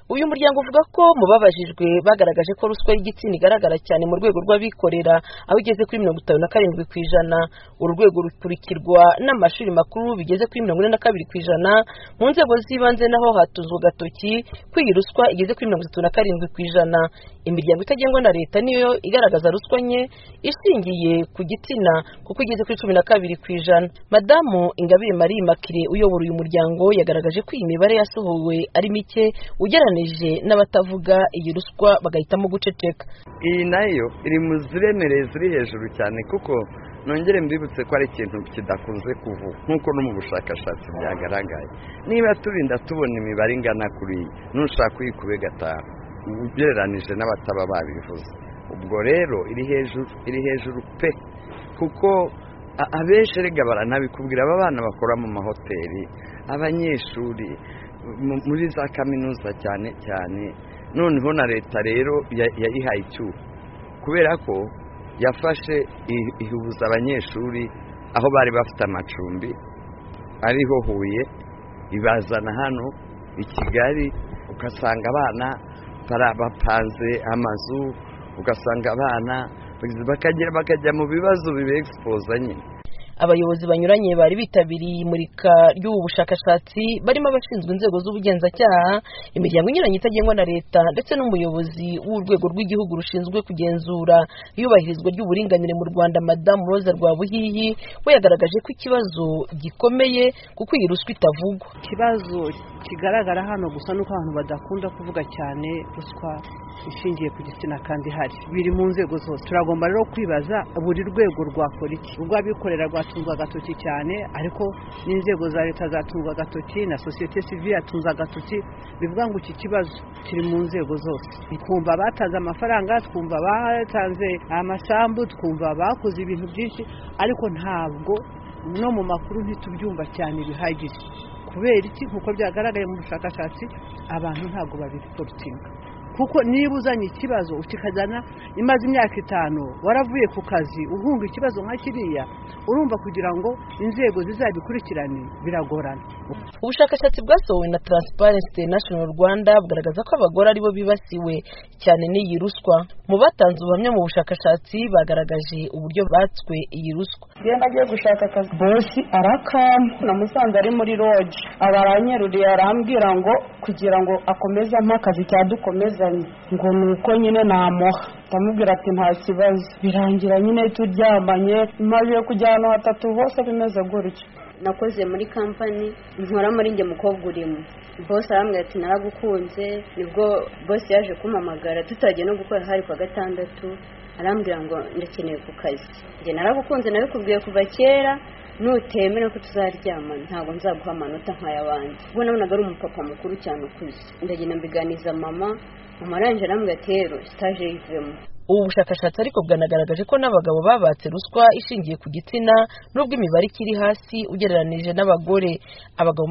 Uyu muryango uvuga ko mu babajijwe bagaragaje ko ruswa y'igitsina igaragara cyane mu rwego rw'abikorera aho igeze kuri 57%, urwego rukurikirwa n'amashuri makuru bigeze kuri 42%, mu nzego z'ibanze naho hatuzwe gatoki kwiyi ruswa igeze kuri 37%. Imiryango itagengwa na leta niyo igaragaza ruswa nke ishingiye ku gitsina kuko igeze kuri 12%. Madamu Ingabire Marie Immaculée uyobora uyu muryango yagaragaje ko iyi mibare yasohowe ari mike ugeranije n'abatavuga iyi ruswa bagahitamo guceceka. Iyi nayo iri mu ziremereye ziri hejuru cyane kuko nongere mbibutse ko ari ikintu kidakunze kuvuga nkuko no mu bushakashatsi byagaragaye. Niba turinda tubona imibare ingana kuri nushaka kuyikube gatanu ugereranije n'abataba babivuze, ubwo rero iri hejuru pe, kuko abenshi rega baranabikubwira aba bana bakora mu mahoteli, abanyeshuri muri za kaminuza cyane cyane. Noneho na leta rero yayihaye icyuho kubera ko yafashe ihubuza abanyeshuri aho bari bafite amacumbi ariho Huye ibazana hano i Kigali, ugasanga abana bapanze amazu, ugasanga abana bakajya mu bibazo bibe expose nyine. Abayobozi banyuranye bari bitabiriye imurika ry'ubu bushakashatsi barimo abashinzwe inzego z'ubugenzacyaha, imiryango inyuranye itagengwa na leta ndetse n'umuyobozi w'urwego rw'igihugu rushinzwe kugenzura iyubahirizwa ry'uburinganire mu Rwanda Madamu Rose Rwabuhihi we yagaragaje ko ikibazo gikomeye kuko iyi ruswa itavugwa. Ikibazo kigaragara hano gusa nuko abantu badakunda kuvuga cyane ruswa ishingiye ku gitsina kandi hari biri mu nzego zose. Turagomba rero kwibaza buri rwego rwakora iki. Urw'abikorera rwatunzwe agatoki cyane, ariko n'inzego za leta zatunzwe agatoki na societe civile yatunze agatoki. Bivuga ngo iki kibazo kiri mu nzego zose. Twumva batanze amafaranga, twumva batanze amasambu, twumva bakoze ibintu byinshi, ariko ntabwo no mu makuru ntitubyumva cyane bihagije. Kubera iki? Nkuko byagaragaye mu bushakashatsi abantu ntabwo babiripotinga, kuko niba uzanye ikibazo ukikajyana imaze imyaka 5 waravuye ku kazi uhunga ikibazo nka kiriya, urumva kugira ngo inzego zizabikurikirane biragorana. Ubushakashatsi bwasohowe na Transparency International Rwanda bugaragaza ko abagore aribo bibasiwe cyane n'iyi ruswa. Mu batanze ubuhamya mu bushakashatsi bagaragaje uburyo batswe iyi ruswa. Nagiye gushaka akazi, bosi arakama namusanze ari muri lodge, abaranyeruriye arambwira ngo kugira ngo akomeze amakazi cyadukomezanye ngo nuko nyine namoha. Ndamubwira ati nta kibazo, birangira nyine turyamanye, imaze kujyana 3 bose bimeze gutyo. Nakoze muri company nkora muri nge mukobwa urimo, boss arambwira ati naragukunze. Nibwo boss yaje kumpamagara tutagiye no gukora hari kwa gatandatu, arambwira ngo ndakeneye ku kazi. Nge naragukunze nabikubwiye kuva kera, nutemera ko tuzaryamana ntabwo nzaguha amanota nk'ayabandi. Ubwo nabonaga ari umupapa mukuru cyane ukuze, ndagenda mbiganiza mama arangije arambwira ati rero stage yivemo. Ubu bushakashatsi ariko bwanagaragaje ko n'abagabo babatse ruswa ishingiye ku gitsina nubwo imibare ikiri hasi ugereranije n'abagore. Abagabo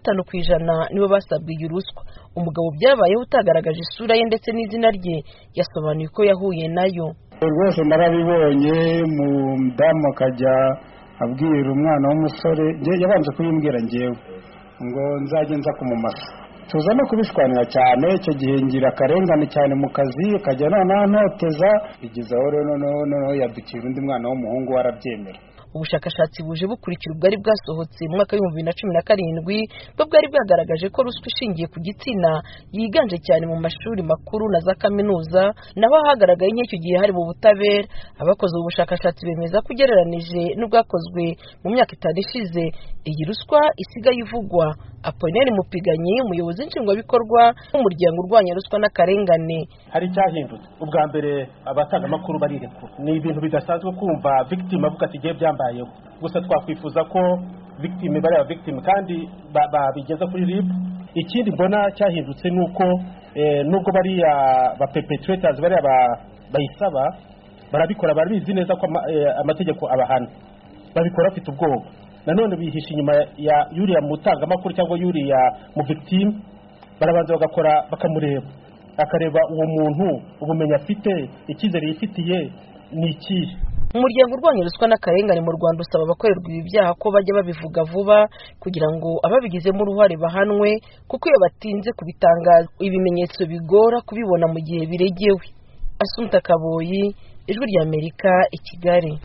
55% nibo basabwe iyi ruswa. Umugabo byabayeho utagaragaje isura ye ndetse n'izina rye yasobanuye ko yahuye nayo. Rwose narabibonye mu damu akajya abwira umwana w'umusore, yabanje kuyimbwira ngewe ngo nzagenza kumumasa. Tuza no kubishwanira cyane, icyo gihe ngira akarengane cyane mu kazi, kajya ntoteza bigeza aho rero noneho yadukira undi mwana w'umuhungu warabyemera. Ubushakashatsi buje bukurikira ubwari bwasohotse mu mwaka wa 2017 bwo bwari bwagaragaje ko ruswa ishingiye ku gitsina yiganje cyane mu mashuri makuru na za kaminuza, naho hagaragaye nk'icyo gihe hari mu butabera. Abakoze ubushakashatsi bemeza ko ugereranije n'ubwakozwe mu myaka 5 ishize iyi ruswa isigaye ivugwa. Apollinaire Mupiganyi, umuyobozi nshingwabikorwa w'umuryango urwanya ruswa n'akarengane. Hari cyahindutse. Ubwa mbere abatanga makuru barirekura, ni ibintu bidasanzwe kumva victim avuga ati giye byambayeho. Gusa twakwifuza ko victim bari aba victim kandi babigeza kuri RIB. Ikindi mbona cyahindutse nuko nubwo bari ba perpetrators bari bayisaba barabikora, barabizi neza ko amategeko abahana, babikora afite ubwoba. Nanone bihisha inyuma ya yuriya mutanga makuru cyangwa yuriya mu victim, barabanza bagakora bakamureba, akareba uwo muntu ubumenya afite, ikizere yifitiye ni iki. umuryango urwanya ruswa n'akarengane mu Rwanda usaba abakorerwa ibi byaha ko bajya babivuga vuba kugira ngo ababigizemo uruhare bahanwe kuko iyo batinze kubitangaza ibimenyetso bigora kubibona mu gihe biregewe. Assumpta Kaboyi, Ijwi ry'Amerika, i Kigali.